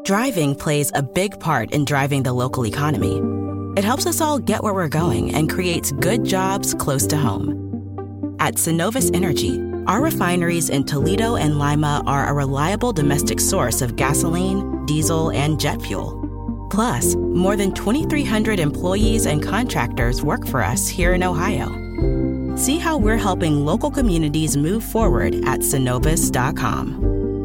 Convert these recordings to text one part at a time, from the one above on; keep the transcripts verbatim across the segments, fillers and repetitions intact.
Driving plays a big part in driving the local economy. It helps us all get where we're going and creates good jobs close to home. At Synovus Energy, our refineries in Toledo and Lima are a reliable domestic source of gasoline, diesel, and jet fuel. Plus, more than twenty-three hundred employees and contractors work for us here in Ohio. See how we're helping local communities move forward at synovus dot com.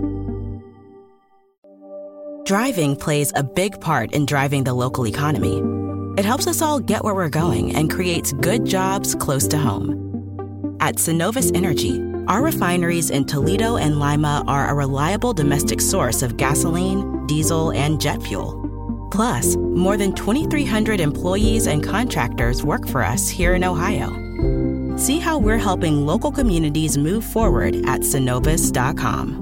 Driving plays a big part in driving the local economy. It helps us all get where we're going and creates good jobs close to home. At Synovus Energy, our refineries in Toledo and Lima are a reliable domestic source of gasoline, diesel, and jet fuel. Plus, more than twenty-three hundred employees and contractors work for us here in Ohio. See how we're helping local communities move forward at synovus dot com.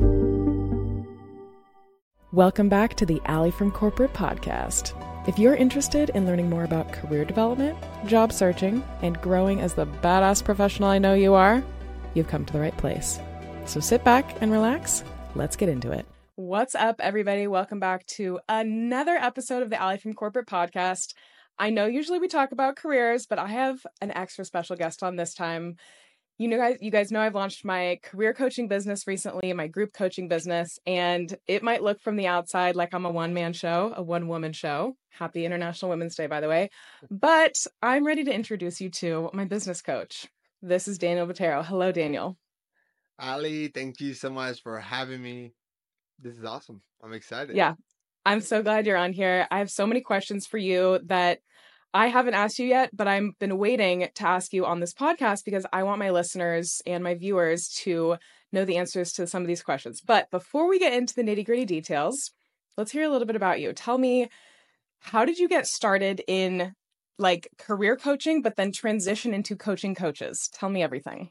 Welcome back to the Allie from Corporate podcast. If you're interested in learning more about career development, job searching, and growing as the badass professional I know you are, you've come to the right place. So sit back and relax. Let's get into it. What's up, everybody? Welcome back to another episode of the Allie from Corporate podcast. I know usually we talk about careers, but I have an extra special guest on this time. You know, guys, you guys know I've launched my career coaching business recently, my group coaching business, and it might look from the outside like I'm a one-man show, a one-woman show. Happy International Women's Day, by the way. But I'm ready to introduce you to my business coach. This is Daniel Botero. Hello, Daniel. Ali, thank you so much for having me. This is awesome. I'm excited. Yeah, I'm so glad you're on here. I have so many questions for you that I haven't asked you yet, but I've been waiting to ask you on this podcast because I want my listeners and my viewers to know the answers to some of these questions. But before we get into the nitty-gritty details, let's hear a little bit about you. Tell me, how did you get started in like career coaching, but then transition into coaching coaches? Tell me everything.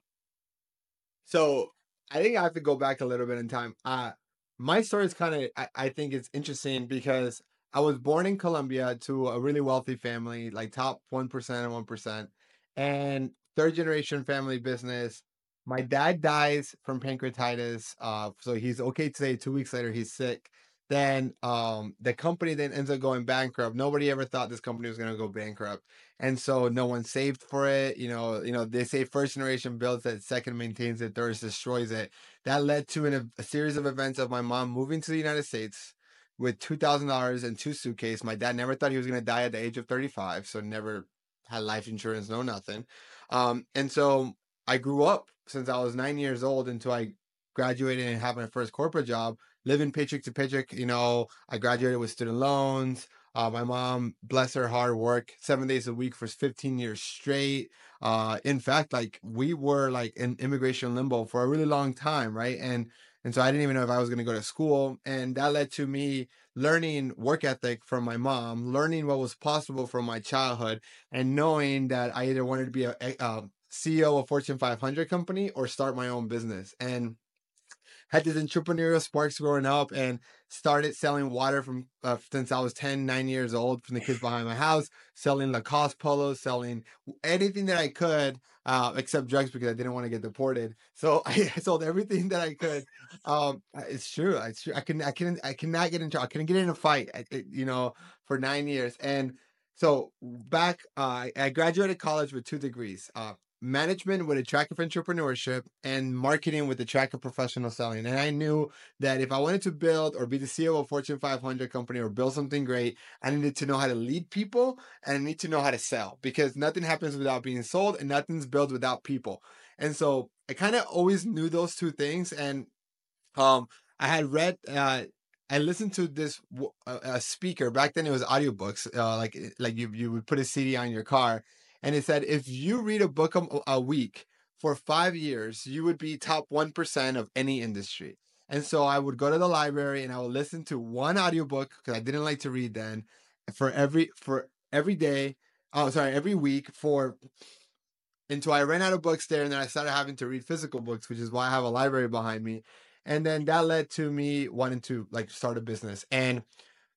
So I think I have to go back a little bit in time. Uh, my story is kind of, I, I think it's interesting because I was born in Colombia to a really wealthy family, like top one percent and one percent, and third generation family business. My dad dies from pancreatitis. Uh, so he's okay today. Two weeks later, he's sick. Then um, the company then ends up going bankrupt. Nobody ever thought this company was going to go bankrupt. And so no one saved for it. You know, you know, they say first generation builds it, second maintains it, third destroys it. That led to an, a series of events of my mom moving to the United States with two thousand dollars and two suitcases. My dad never thought he was going to die at the age of thirty-five. So never had life insurance, no nothing. Um, and so I grew up since I was nine years old until I graduated and had my first corporate job, living paycheck to paycheck. You know, I graduated with student loans. Uh, my mom, bless her hard work, seven days a week for fifteen years straight. Uh, in fact, like we were like in immigration limbo for a really long time, right? And and so I didn't even know if I was going to go to school. And that led to me learning work ethic from my mom, learning what was possible from my childhood, and knowing that I either wanted to be a, a, a C E O of a Fortune five hundred company or start my own business. And had this entrepreneurial sparks growing up and started selling water from uh, since I was ten, nine years old from the kids behind my house, selling Lacoste polos, selling anything that I could, uh, except drugs because I didn't want to get deported. So I sold everything that I could. Um, it's true. It's true. I can, I can, I cannot get into, I couldn't get in a fight, I, it, you know, for nine years. And so back, uh, I graduated college with two degrees, uh, management with a track of entrepreneurship and marketing with the track of professional selling. And I knew that if I wanted to build or be the C E O of a Fortune five hundred company or build something great, I needed to know how to lead people and I need to know how to sell because nothing happens without being sold and nothing's built without people. And so I kind of always knew those two things. And um, I had read, uh, I listened to this uh, a speaker back then. It was audiobooks, uh, like like you you would put a C D on your car. And it said, if you read a book a, a week for five years, you would be top one percent of any industry. And so I would go to the library and I would listen to one audiobook because I didn't like to read then for every, for every day. Oh, sorry, every week for until I ran out of books there. And then I started having to read physical books, which is why I have a library behind me. And then that led to me wanting to like start a business. And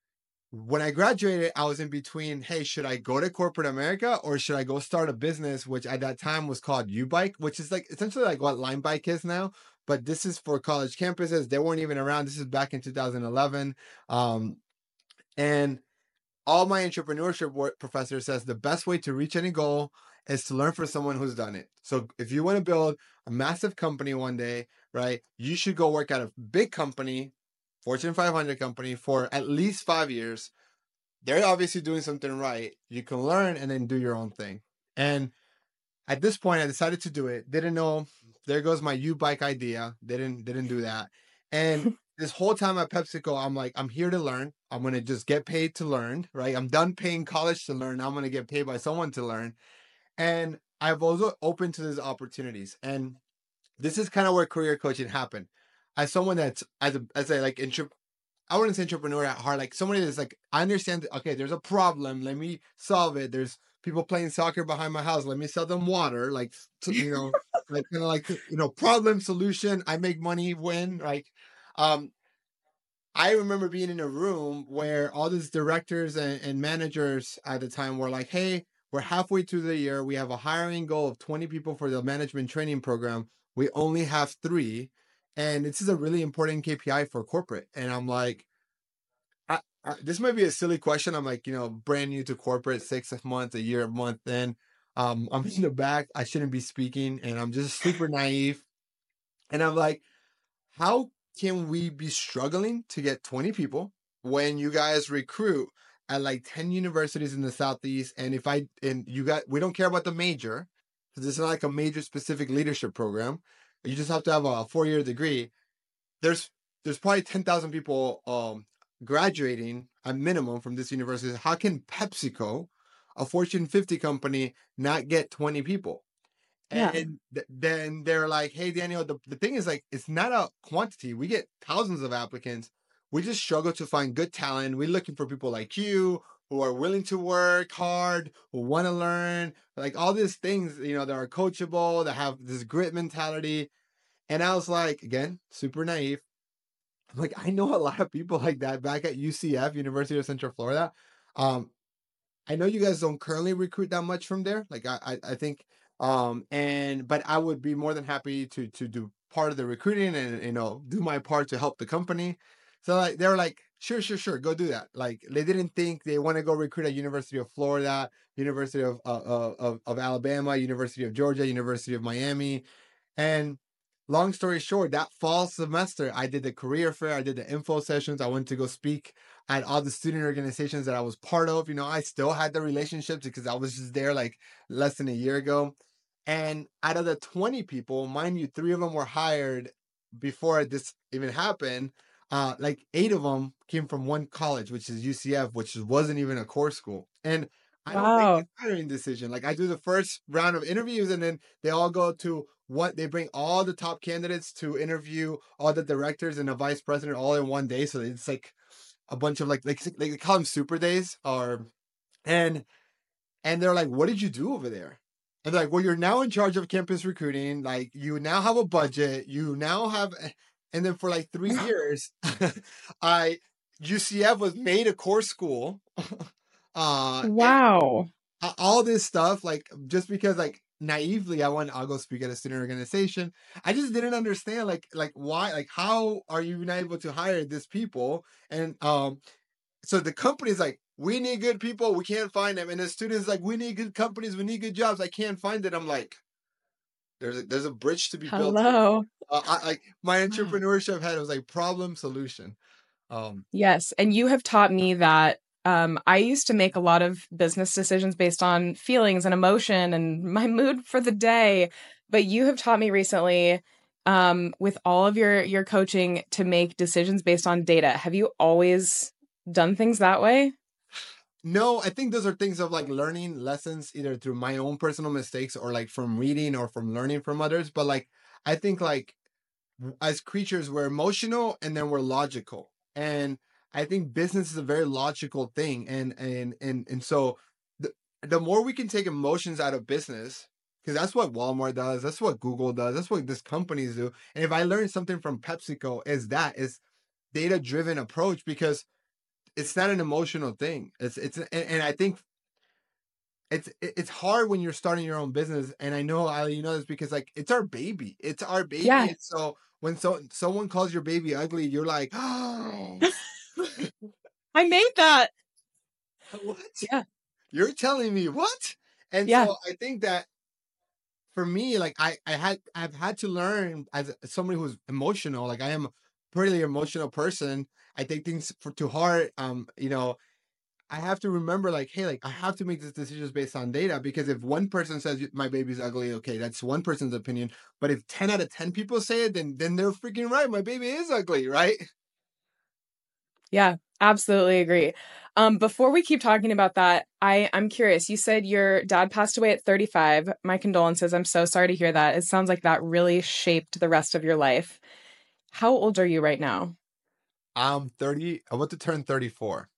when I graduated, I was in between, hey, should I go to corporate America or should I go start a business, which at that time was called U-Bike, which is like essentially like what Lime Bike is now. But this is for college campuses. They weren't even around. This is back in two thousand eleven. Um, And all my entrepreneurship work professor says the best way to reach any goal is to learn from someone who's done it. So if you want to build a massive company one day, right, you should go work at a big company, Fortune five hundred company, for at least five years. They're obviously doing something right. You can learn and then do your own thing. And at this point, I decided to do it. Didn't know. There goes my U-bike idea. Didn't didn't do that. And this whole time at PepsiCo, I'm like, I'm here to learn. I'm gonna just get paid to learn, right? I'm done paying college to learn. Now I'm gonna get paid by someone to learn. And I've also opened to these opportunities. And this is kind of where career coaching happened. As someone that's as a as a like intra- I wouldn't say entrepreneur at heart, like somebody that's like, I understand that, okay, there's a problem, let me solve it. There's people playing soccer behind my house, let me sell them water. Like, to, you know, like kind of like, you know, problem solution. I make money, win. Like, um, I remember being in a room where all these directors and, and managers at the time were like, hey, we're halfway through the year. We have a hiring goal of twenty people for the management training program. We only have three. And this is a really important K P I for corporate. And I'm like, I, I, this might be a silly question. I'm like, you know, brand new to corporate, six months, a year, a month in. Um, I'm in the back. I shouldn't be speaking. And I'm just super naive. And I'm like, how can we be struggling to get twenty people when you guys recruit at like ten universities in the Southeast? And if I, and you got, we don't care about the major, because it's not like a major specific leadership program. You just have to have a four year degree. There's, there's probably ten thousand people um, graduating at minimum from this university. How can PepsiCo, a Fortune fifty company, not get twenty people? Yeah. And th- then they're like, hey, Daniel, the, the thing is like, it's not a quantity. We get thousands of applicants. We just struggle to find good talent. We're looking for people like you who are willing to work hard, who want to learn, like all these things, you know, that are coachable, that have this grit mentality. And I was like, again, super naive. I'm like, I know a lot of people like that back at U C F, University of Central Florida. Um, I know you guys don't currently recruit that much from there. Like I, I, I think, um, and but I would be more than happy to to do part of the recruiting and you know do my part to help the company. So like they were like, sure, sure, sure, go do that. Like they didn't think they want to go recruit at University of Florida, University of uh, of of Alabama, University of Georgia, University of Miami, and long story short, that fall semester, I did the career fair, I did the info sessions, I went to go speak at all the student organizations that I was part of. You know, I still had the relationships because I was just there like less than a year ago. And out of the twenty people, mind you, three of them were hired before this even happened. Uh, like eight of them came from one college, which is U C F, which wasn't even a core school. And I don't make Wow. the hiring decision. Like I do the first round of interviews and then they all go to what they bring all the top candidates to interview all the directors and the vice president all in one day. So it's like a bunch of like, like, like they call them super days or, and, and they're like, what did you do over there? And they're like, well, you're now in charge of campus recruiting. Like you now have a budget. You now have, and then for like three years, I, U C F was made a core school. uh, Wow. all this stuff, like just because like naively I went, I'll go speak at a student organization. I just didn't understand like like why, like how are you not able to hire these people? And um so the company's like, we need good people, we can't find them. And the students like, we need good companies, we need good jobs, I can't find it. I'm like, there's a, there's a bridge to be built here. Hello. Uh, I, like my entrepreneurship head was like problem solution. Um Yes. And you have taught me that um, I used to make a lot of business decisions based on feelings and emotion and my mood for the day. But you have taught me recently um, with all of your, your coaching to make decisions based on data. Have you always done things that way? No, I think those are things of like learning lessons either through my own personal mistakes or like from reading or from learning from others. But like, I think like as creatures, we're emotional and then we're logical. And I think business is a very logical thing. And, and, and, and so the, the more we can take emotions out of business, because that's what Walmart does. That's what Google does. That's what these companies do. And if I learned something from PepsiCo is that is data driven approach, because it's not an emotional thing. It's, it's, and, and I think it's it's hard when you're starting your own business, and I know Ali, you know this because like it's our baby, it's our baby. Yeah. And so when so someone calls your baby ugly, you're like, oh, I made that. What? Yeah. You're telling me what? And Yeah. so I think that for me, like I, I had, I've had to learn as a- somebody who's emotional. Like I am a pretty emotional person. I take things for to heart. Um, you know, I have to remember, like, hey, like I have to make these decisions based on data because if one person says my baby's ugly, okay, that's one person's opinion. But if ten out of ten people say it, then then they're freaking right. My baby is ugly, right? Yeah, absolutely agree. Um, before we keep talking about that, I, I'm curious. You said your dad passed away at thirty-five. My condolences. I'm so sorry to hear that. It sounds like that really shaped the rest of your life. How old are you right now? I'm thirty. I want to turn thirty-four.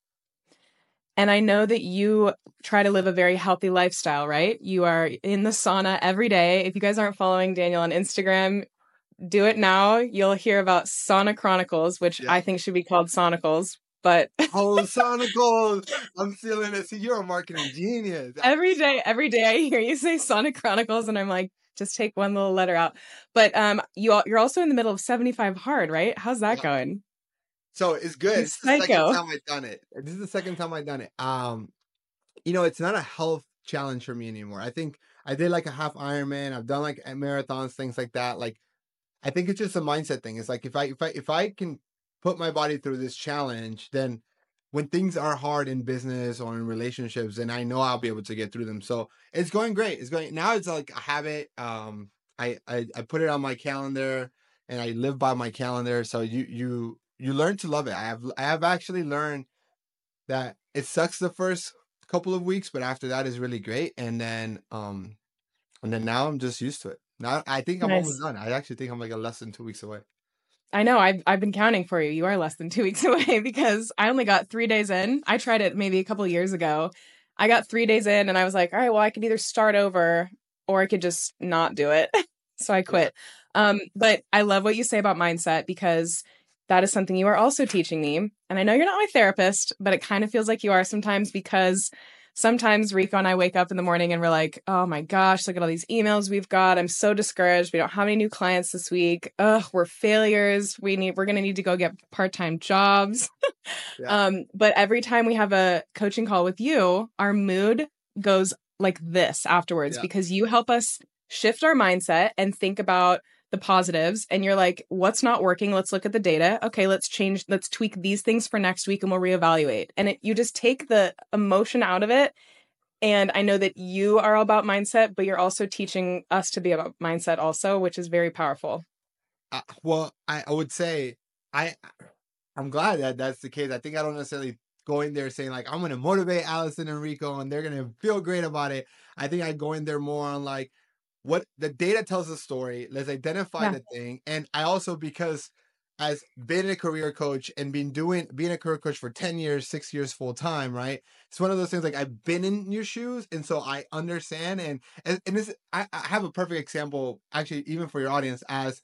And I know that you try to live a very healthy lifestyle, right? You are in the sauna every day. If you guys aren't following Daniel on Instagram, do it now. You'll hear about Sauna Chronicles, which Yeah. I think should be called Sonicals. But Oh, Sonicals. I'm stealing it. See, you're a marketing genius. every day, every day I hear you say Sonic Chronicles, and I'm like, just take one little letter out. But um, you al- you're also in the middle of seventy-five Hard, right? How's that Yeah. going? So it's good. You It's the second psycho. time I've done it. This is the second time I've done it. Um, you know, it's not a health challenge for me anymore. I think I did like a half Ironman. I've done like marathons, things like that. Like I think it's just a mindset thing. It's like if I if I if I can put my body through this challenge, then when things are hard in business or in relationships, then I know I'll be able to get through them. So it's going great. It's going now. It's like a habit. Um, I I, I put it on my calendar and I live by my calendar. So you you you learn to love it. I have I have actually learned that it sucks the first couple of weeks, but after that is really great. And then um and then now I'm just used to it. Now I think I'm almost Nice. done. I actually think I'm like a less than two weeks away. I know. I've I've been counting for you. You are less than two weeks away because I only got three days in. I tried it maybe a couple of years ago. I got three days in, and I was like, all right, well, I could either start over or I could just not do it. So I Yeah. quit. Um, but I love what you say about mindset because that is something you are also teaching me. And I know you're not my therapist, but it kind of feels like you are sometimes because sometimes Rico and I wake up in the morning and we're like, oh my gosh, look at all these emails we've got. I'm so discouraged. We don't have any new clients this week. Ugh, we're failures. We need, we're going to need to go get part-time jobs. Yeah. Um, but every time we have a coaching call with you, our mood goes like this afterwards Yeah. because you help us shift our mindset and think about the positives. And you're like, what's not working? Let's look at the data. Okay, let's change, let's tweak these things for next week and we'll reevaluate. And it, you just take the emotion out of it. And I know that you are all about mindset, but you're also teaching us to be about mindset also, which is very powerful. Uh, well, I, I would say I I'm glad that that's the case. I think I don't necessarily go in there saying like I'm going to motivate Allison and Rico and they're going to feel great about it. I think I go in there more on like what the data tells a story. Let's identify Yeah. the thing. And I also, because as being a career coach and been doing being a career coach for ten years, six years full time, right? It's one of those things like I've been in your shoes, and so I understand. And and, and this I, I have a perfect example, actually, even for your audience, as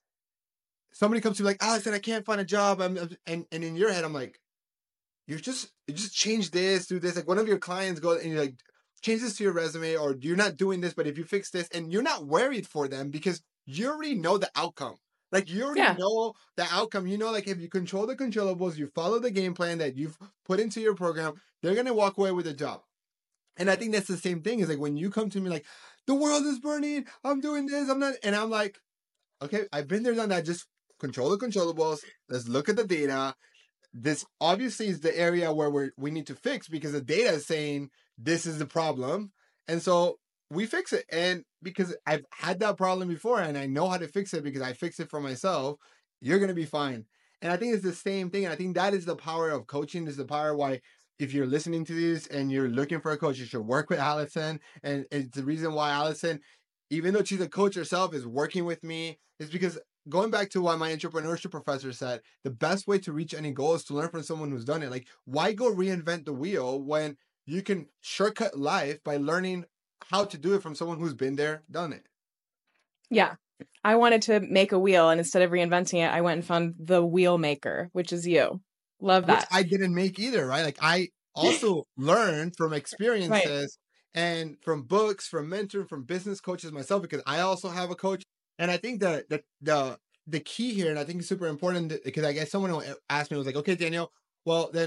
somebody comes to me like, Allison, I can't find a job. I'm, I'm- and and in your head, I'm like, you just you just change this, do this. Like one of your clients goes and you're like, change this to your resume, or you're not doing this, but if you fix this, and you're not worried for them because you already know the outcome. Like you already Yeah. know the outcome. You know, like if you control the controllables, you follow the game plan that you've put into your program, they're gonna walk away with a job. And I think that's the same thing. Is like when you come to me like, the world is burning, I'm doing this, I'm not, and I'm like, okay, I've been there, done that. Just control the controllables. Let's look at the data. This obviously is the area where we we need to fix because the data is saying this is the problem. And so we fix it. And because I've had that problem before and I know how to fix it because I fix it for myself, you're going to be fine. And I think it's the same thing. And I think that is the power of coaching. This is the power why if you're listening to this and you're looking for a coach, you should work with Allison. And it's the reason why Allison, even though she's a coach herself, is working with me is because going back to what my entrepreneurship professor said, the best way to reach any goal is to learn from someone who's done it. Like, why go reinvent the wheel when you can shortcut life by learning how to do it from someone who's been there, done it? Yeah. I wanted to make a wheel, and instead of reinventing it, I went and found the wheel maker, which is you. Love Which that. I didn't make either, right? Like, I also learned from Right. experiences and from books, from mentors, from business coaches myself, because I also have a coach. And I think that the the the key here, and I think it's super important that- because I guess someone will ask me was like, okay, Daniel, well then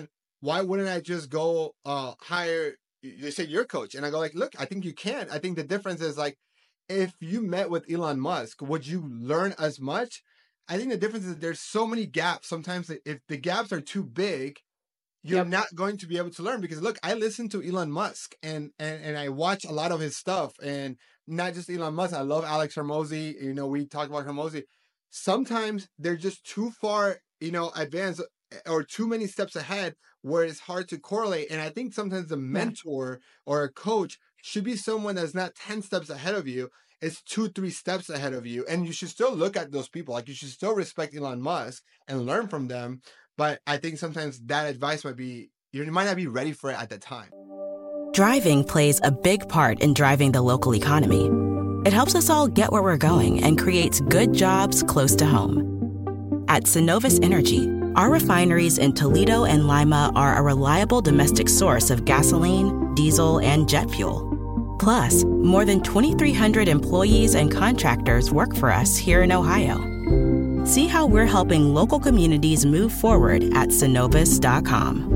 why wouldn't I just go uh, hire, you say your coach? And I go like, look, I think you can. I think the difference is like, if you met with Elon Musk, would you learn as much? I think the difference is there's so many gaps. Sometimes if the gaps are too big, you're yep. not going to be able to learn, because look, I listen to Elon Musk and, and, and I watch a lot of his stuff, and not just Elon Musk. I love Alex Hormozi. You know, we talked about Hormozi. Sometimes they're just too far, you know, advanced or too many steps ahead where it's hard to correlate. And I think sometimes a mentor yeah. or a coach should be someone that's not ten steps ahead of you. It's two, three steps ahead of you. And you should still look at those people. Like, you should still respect Elon Musk and learn from them. But I think sometimes that advice might be, you might not be ready for it at the time. Driving plays a big part in driving the local economy. It helps us all get where we're going and creates good jobs close to home. At Synovus Energy, our refineries in Toledo and Lima are a reliable domestic source of gasoline, diesel, and jet fuel. Plus, more than twenty-three hundred employees and contractors work for us here in Ohio. See how we're helping local communities move forward at Synovus dot com.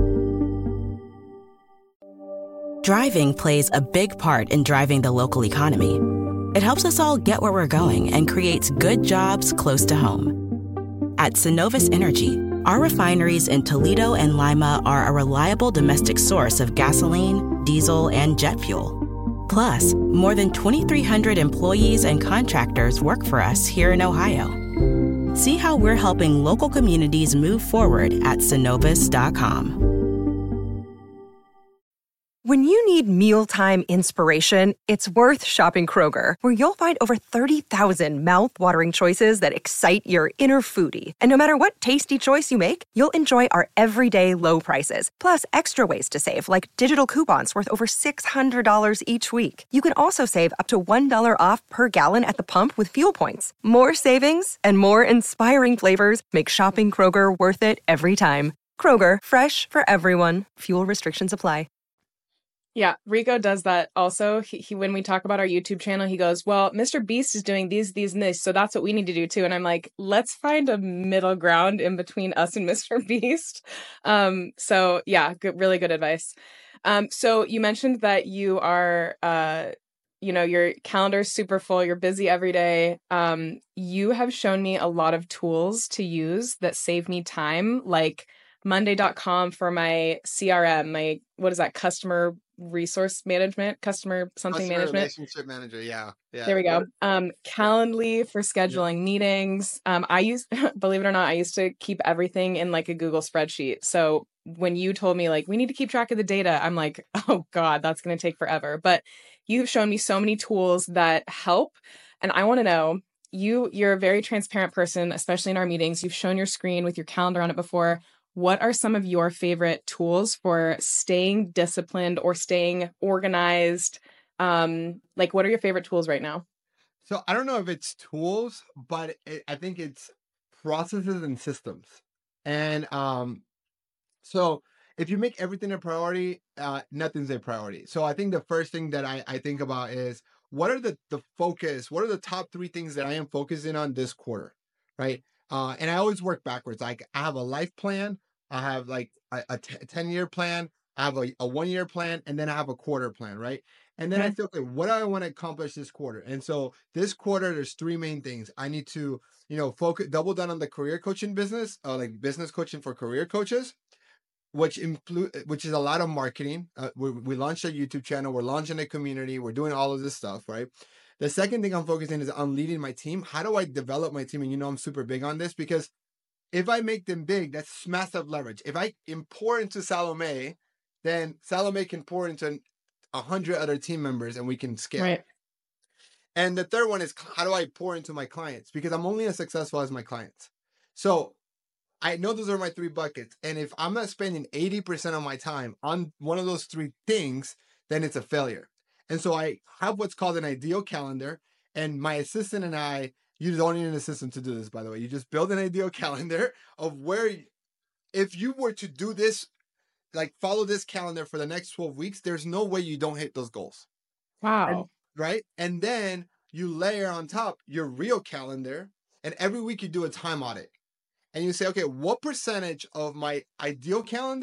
Driving plays a big part in driving the local economy. It helps us all get where we're going and creates good jobs close to home. At Synovus Energy, our refineries in Toledo and Lima are a reliable domestic source of gasoline, diesel, and jet fuel. Plus, more than twenty-three hundred employees and contractors work for us here in Ohio. See how we're helping local communities move forward at Synovus dot com. When you need mealtime inspiration, it's worth shopping Kroger, where you'll find over thirty thousand mouth-watering choices that excite your inner foodie. And no matter what tasty choice you make, you'll enjoy our everyday low prices, plus extra ways to save, like digital coupons worth over six hundred dollars each week. You can also save up to one dollar off per gallon at the pump with fuel points. More savings and more inspiring flavors make shopping Kroger worth it every time. Kroger, fresh for everyone. Fuel restrictions apply. Yeah, Rico does that also. He, he when we talk about our YouTube channel, he goes, well, Mister Beast is doing these, these, and this, so that's what we need to do too. And I'm like, let's find a middle ground in between us and Mister Beast. Um, so yeah, good, really good advice. Um, so you mentioned that you are, uh, you know, your calendar's super full. You're busy every day. Um, you have shown me a lot of tools to use that save me time, like Monday dot com for my C R M, my, what is that, customer resource management, customer something customer management. Relationship manager, yeah. yeah. There we go. Um, Calendly for scheduling yeah. meetings. Um, I used, believe it or not, I used to keep everything in like a Google spreadsheet. So when you told me like, we need to keep track of the data, I'm like, oh God, that's going to take forever. But you've shown me so many tools that help. And I want to know, you, you're a very transparent person, especially in our meetings. You've shown your screen with your calendar on it before. What are some of your favorite tools for staying disciplined or staying organized? Um, like, what are your favorite tools right now? So I don't know if it's tools, but it, I think it's processes and systems. And um, so if you make everything a priority, uh, nothing's a priority. So I think the first thing that I, I think about is, what are the, the focus? What are the top three things that I am focusing on this quarter, right? Uh, and I always work backwards. Like, I have a life plan, I have like a, a t- ten-year plan, I have a, a one-year plan, and then I have a quarter plan, right? And then okay. I say, okay, what do I want to accomplish this quarter? And so this quarter, there's three main things. I need to, you know, focus, double down on the career coaching business, uh, like business coaching for career coaches, which include, which is a lot of marketing. Uh, we, we launched a YouTube channel, we're launching a community, we're doing all of this stuff, right? The second thing I'm focusing is on leading my team. How do I develop my team? And you know, I'm super big on this, because if I make them big, that's massive leverage. If I can pour into Salome, then Salome can pour into a hundred other team members and we can scale. Right. And the third one is, how do I pour into my clients? Because I'm only as successful as my clients. So I know those are my three buckets. And if I'm not spending eighty percent of my time on one of those three things, then it's a failure. And so I have what's called an ideal calendar, and my assistant and I, you don't need an assistant to do this, by the way. You just build an ideal calendar of where, if you were to do this, like follow this calendar for the next twelve weeks, there's no way you don't hit those goals. Wow. And, right? And then you layer on top your real calendar, and every week you do a time audit. And you say, okay, what percentage of my ideal calendar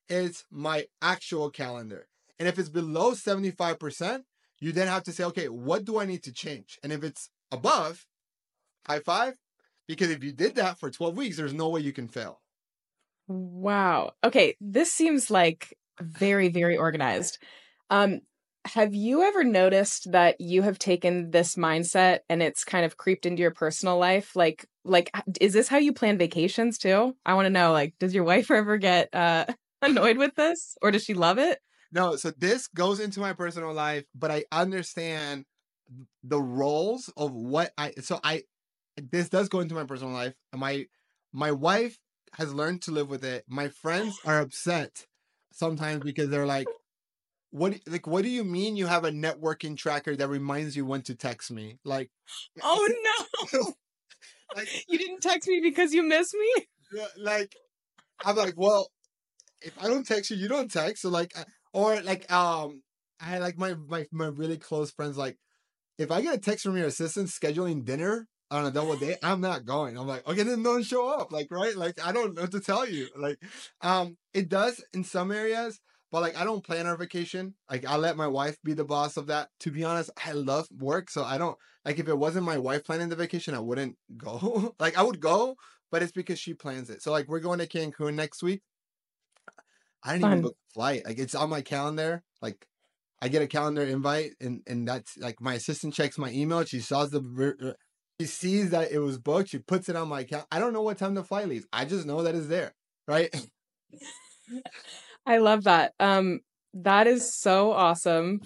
is my actual calendar. And if it's below seventy-five percent, you then have to say, okay, what do I need to change? And if it's above, high five, because if you did that for twelve weeks, there's no way you can fail. Wow. Okay, this seems like very, very organized. Um, have you ever noticed that you have taken this mindset and it's kind of creeped into your personal life? Like, like, is this how you plan vacations too? I want to know, like, does your wife ever get uh, annoyed with this, or does she love it? No, so this goes into my personal life, but I understand the roles of what I, so I, this does go into my personal life. My, my wife has learned to live with it. My friends are upset sometimes because they're like, what, like, what do you mean you have a networking tracker that reminds you when to text me? Like, oh no, like, you didn't text me because you miss me? Like, I'm like, well, if I don't text you, you don't text. So like, or like, um, I had like my, my, my really close friends, like, if I get a text from your assistant scheduling dinner on a double date, I'm not going. I'm like, okay, then don't show up. Like, right? Like, I don't know what to tell you. Like, um, it does in some areas, but like, I don't plan our vacation. Like, I let my wife be the boss of that. To be honest, I love work. So I don't, like, if it wasn't my wife planning the vacation, I wouldn't go. Like, I would go, but it's because she plans it. So like, we're going to Cancun next week. I didn't Fun. even book a flight. Like, it's on my calendar. Like, I get a calendar invite, and, and that's like my assistant checks my email. She saws the, she sees that it was booked. She puts it on my account. I don't know what time the flight leaves. I just know that it's there, right? I love that. Um, that is so awesome.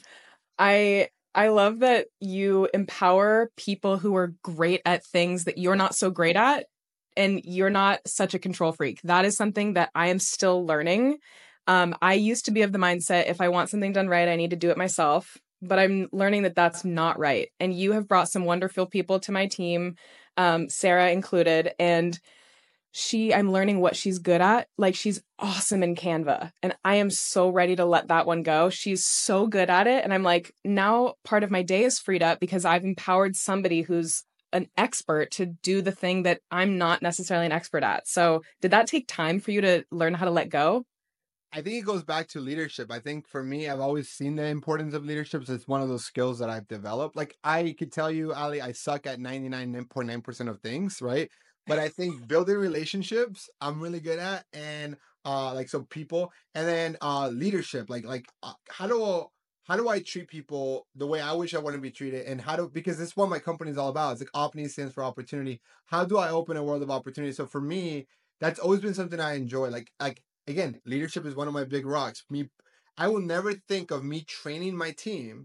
I I love that you empower people who are great at things that you're not so great at, and you're not such a control freak. That is something that I am still learning. Um, I used to be of the mindset, if I want something done right, I need to do it myself. But I'm learning that that's not right. And you have brought some wonderful people to my team, um, Sarah included. And she, I'm learning what she's good at. Like, she's awesome in Canva. And I am so ready to let that one go. She's so good at it. And I'm like, now part of my day is freed up because I've empowered somebody who's an expert to do the thing that I'm not necessarily an expert at. So did that take time for you to learn how to let go? I think it goes back to leadership. I think for me, I've always seen the importance of leadership. So it's one of those skills that I've developed. Like, I could tell you, Ali, I suck at ninety-nine point nine percent of things, right? But I think building relationships, I'm really good at. And uh, like, so people, and then uh, leadership, like, like uh, how do how do I treat people the way I wish I want to be treated? And how do, because this is what my company is all about. It's like Opportunity stands for opportunity. How do I open a world of opportunity? So for me, that's always been something I enjoy. Like, like, again, leadership is one of my big rocks. Me, I will never think of me training my team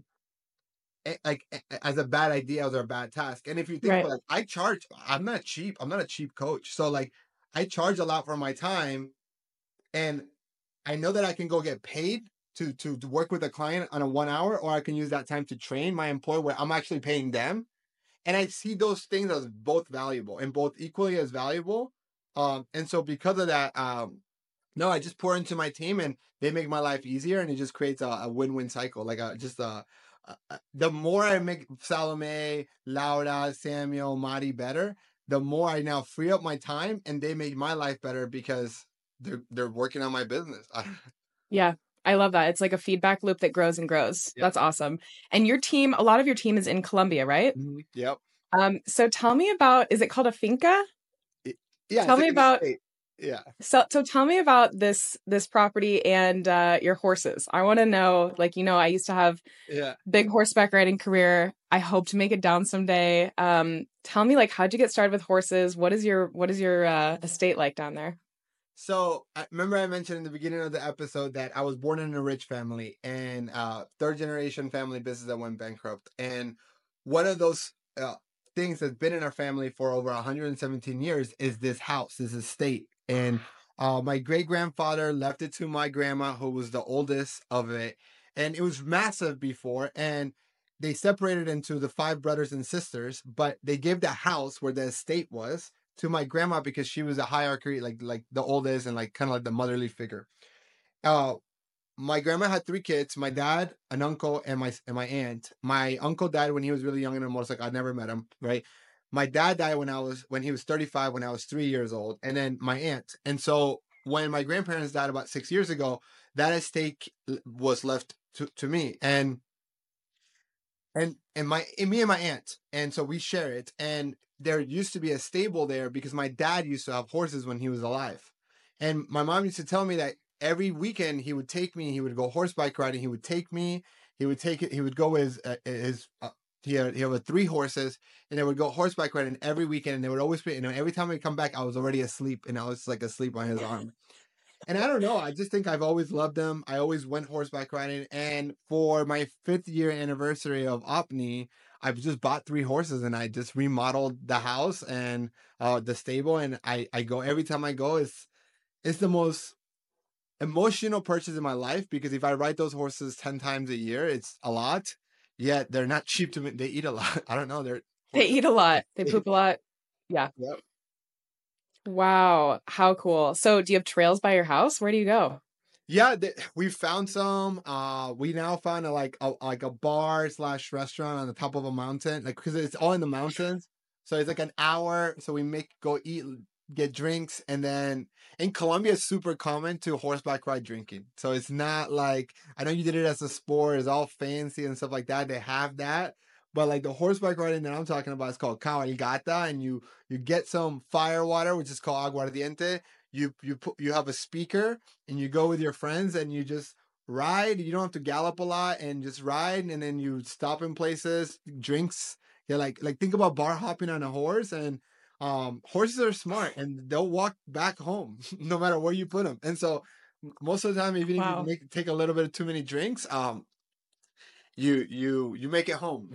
like as a bad idea or a bad task. And if you think Right. about it, I charge, I'm not cheap. I'm not a cheap coach. So like, I charge a lot for my time, and I know that I can go get paid to, to, to work with a client on a one hour, or I can use that time to train my employee where I'm actually paying them. And I see those things as both valuable and both equally as valuable. Um, and so because of that, um, no, I just pour into my team and they make my life easier, and it just creates a, a win-win cycle. Like a, just a, a, the more I make Salome, Laura, Samuel, Mari better, the more I now free up my time, and they make my life better because they're they're working on my business. Yeah, I love that. It's like a feedback loop that grows and grows. Yep. That's awesome. And your team, a lot of your team is in Colombia, right? Mm-hmm. Yep. Um, so tell me about, is it called a finca? It, yeah. Tell me like about, yeah. So, so tell me about this, this property and uh, your horses. I want to know, like, you know, I used to have yeah. big horseback riding career. I hope to make it down someday. Um, tell me, like, how'd you get started with horses? What is your, what is your uh, estate like down there? So I remember I mentioned in the beginning of the episode that I was born in a rich family, and uh, third generation family business that went bankrupt. And one of those uh, things that's been in our family for over one hundred seventeen years is this house, this estate. And uh, my great grandfather left it to my grandma, who was the oldest of it. And it was massive before. And they separated into the five brothers and sisters, but they gave the house where the estate was to my grandma because she was a hierarchy, like like the oldest and like kind of like the motherly figure. Uh, my grandma had three kids: my dad, an uncle, and my and my aunt. My uncle died when he was really young in a motorcycle. I never met him, right? My dad died when I was when he was thirty-five, when I was three years old, and then my aunt. And so when my grandparents died about six years ago, that estate was left to, to me. And and and my and me and my aunt. And so we share it. And there used to be a stable there because my dad used to have horses when he was alive. And my mom used to tell me that every weekend he would take me, he would go horseback riding, he would take me, he would take it, he would go with his, uh, his uh, he had, he had three horses, and they would go horseback riding every weekend, and they would always be, you know, every time I come back, I was already asleep, and I was like asleep on his arm. And I don't know, I just think I've always loved them. I always went horseback riding, and for my fifth year anniversary of Opni, I've just bought three horses, and I just remodeled the house and uh, the stable, and I, I go, every time I go, it's, it's the most emotional purchase in my life, because if I ride those horses ten times a year, it's a lot. Yet they're not cheap to me. They eat a lot. I don't know. They're They eat a lot. They poop a lot. Yeah. Yep. Wow. How cool. So do you have trails by your house? Where do you go? Yeah, they, we found some. Uh, we now found a, like a like a bar slash restaurant on the top of a mountain, like because it's all in the mountains. So it's like an hour. So we make go eat, get drinks, and then in Colombia, it's super common to horseback ride drinking. So it's not like, I know you did it as a sport, it's all fancy and stuff like that. They have that, but like the horseback riding that I'm talking about is called cabalgata, and you you get some fire water, which is called aguardiente. You you put you have a speaker, and you go with your friends, and you just ride. You don't have to gallop a lot, and just ride, and then you stop in places, drinks. Yeah, like like think about bar hopping on a horse, and um horses are smart, and they'll walk back home no matter where you put them. And so most of the time, even Wow. if you make, take a little bit of too many drinks, um you you you make it home.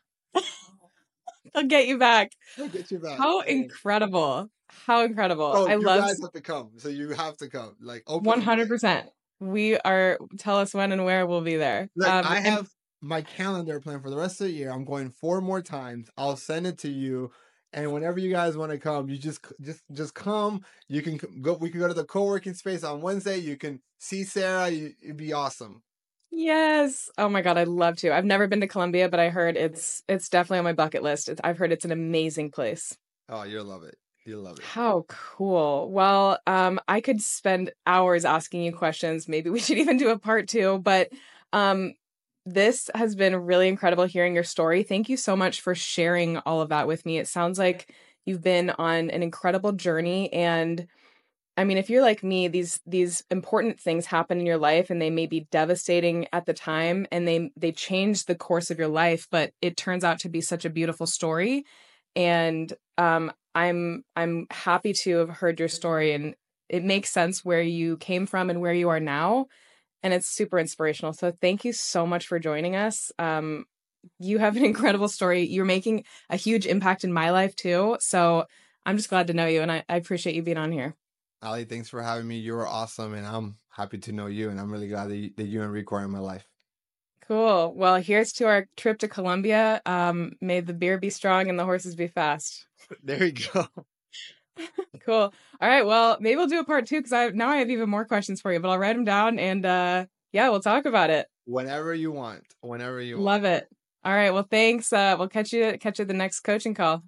I'll get you back. They'll get you back. How incredible. How incredible. Oh, I you love guys have to come, so you have to come, like open one hundred percent. We are, tell us when and where we'll be there. Look, Um, I and- have my calendar planned for the rest of the year. I'm going four more times. I'll send it to you. And whenever you guys want to come, you just just just come. You can c- go. We can go to the co-working space on Wednesday. You can see Sarah. You, it'd be awesome. Yes. Oh my God, I'd love to. I've never been to Colombia, but I heard it's it's definitely on my bucket list. It's, I've heard it's an amazing place. Oh, you'll love it. You'll love it. How cool. Well, um, I could spend hours asking you questions. Maybe we should even do a part two, but um, this has been really incredible hearing your story. Thank you so much for sharing all of that with me. It sounds like you've been on an incredible journey. And I mean, if you're like me, these these important things happen in your life, and they may be devastating at the time, and they they change the course of your life, but it turns out to be such a beautiful story. And um, I'm I'm happy to have heard your story, and it makes sense where you came from and where you are now. And it's super inspirational. So thank you so much for joining us. Um, you have an incredible story. You're making a huge impact in my life too. So I'm just glad to know you. And I, I appreciate you being on here. Ali, thanks for having me. You were awesome. And I'm happy to know you. And I'm really glad that you, that you and Rico are in my life. Cool. Well, here's to our trip to Colombia. Um, may the beer be strong and the horses be fast. There you go. Cool. All right. Well, maybe we'll do a part two, because I now I have even more questions for you, but I'll write them down, and uh, yeah, we'll talk about it. Whenever you want. Whenever you want. Love it. All right. Well, thanks. Uh, we'll catch you catch you at the next coaching call.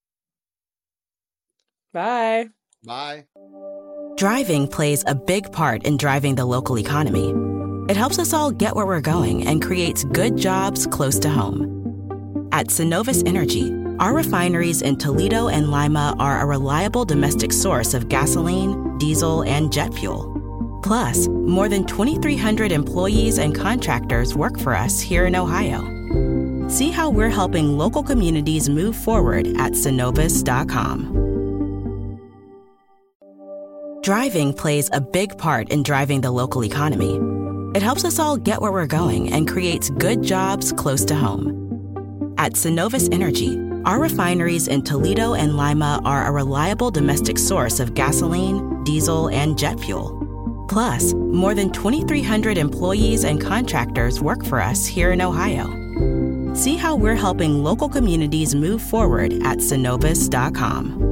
Bye. Bye. Driving plays a big part in driving the local economy. It helps us all get where we're going and creates good jobs close to home. At Synovus Energy, our refineries in Toledo and Lima are a reliable domestic source of gasoline, diesel, and jet fuel. Plus, more than twenty-three hundred employees and contractors work for us here in Ohio. See how we're helping local communities move forward at synovus dot com. Driving plays a big part in driving the local economy. It helps us all get where we're going and creates good jobs close to home. At Synovus Energy, our refineries in Toledo and Lima are a reliable domestic source of gasoline, diesel, and jet fuel. Plus, more than twenty-three hundred employees and contractors work for us here in Ohio. See how we're helping local communities move forward at synovus dot com.